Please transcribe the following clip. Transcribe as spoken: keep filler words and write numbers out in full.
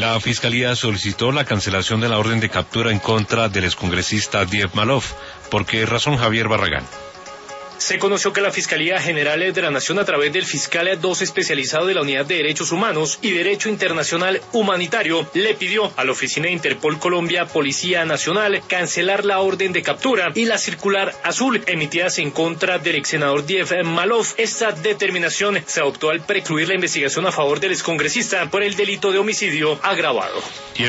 La Fiscalía solicitó la cancelación de la orden de captura en contra del excongresista Diev Malov. ¿Por qué razón, Javier Barragán? Se conoció que la Fiscalía General de la Nación, a través del fiscal dos especializado de la Unidad de Derechos Humanos y Derecho Internacional Humanitario, le pidió a la Oficina de Interpol Colombia, Policía Nacional, cancelar la orden de captura y la circular azul emitidas en contra del ex senador Diev Malov. Esta determinación se adoptó al precluir la investigación a favor del excongresista por el delito de homicidio agravado.